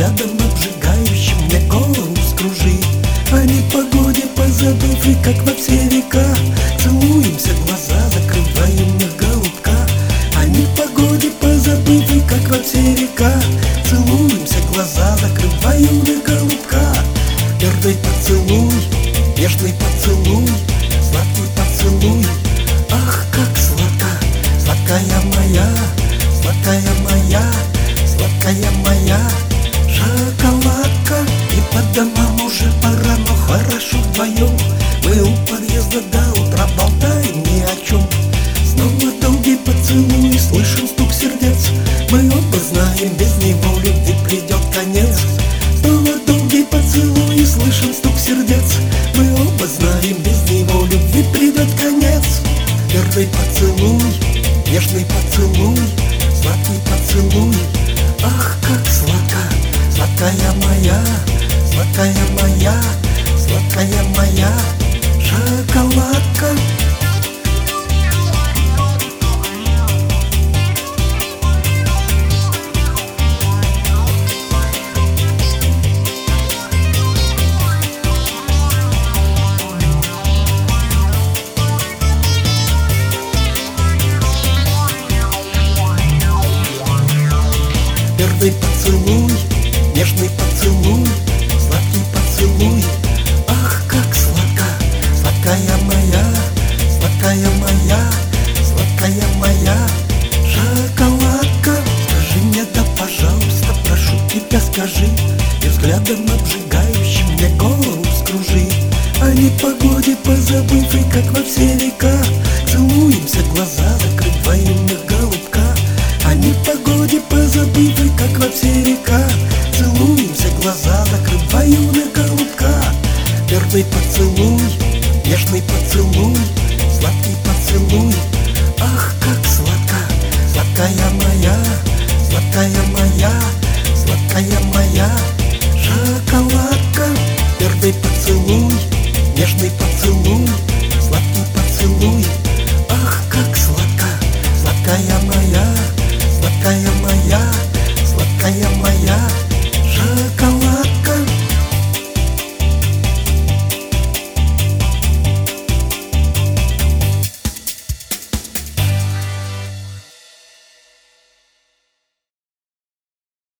взглядом обжигающим мне голову скружи. О непогоде позабыв, и как во все века целуемся, глаза закрываем на голубка. О непогоде позабыв, и как во все века целуемся, глаза закрываем на голубка. Первый поцелуй, нежный поцелуй, сладкий поцелуй. Ах, как сладко, сладкая моя, сладкая моя, сладкая моя шоколадка. И по домам уже пора, но хорошо вдвоем мы у подъезда до утра болтаем ни о чем. Снова долгий поцелуй, слышим стук сердец. Мы оба знаем, без него любви придет конец. Снова долгий поцелуй, слышим стук сердец. Мы оба знаем, без него любви придет конец. Первый поцелуй, нежный поцелуй, сладкий поцелуй. Ах, как сладко, сладкая моя, сладкая моя, сладкая моя шоколадка. Первый поцелуй, нежный поцелуй, сладкий поцелуй. Ах, как сладко, сладкая моя, сладкая моя, сладкая моя шоколадка. Скажи мне, да пожалуйста, прошу тебя, скажи, и взглядом обжигающим мне голову скружи. О непогоде позабыв, и как во все века целуемся, глаза закрываем на голубка. О непогоде позабыв, и как во все века целуемся, глаза закрываю на голубка. Первый поцелуй, нежный поцелуй, сладкий поцелуй. Ах, как сладко, сладкая моя, сладкая моя, сладкая моя шоколадка. Первый поцелуй, нежный поцелуй.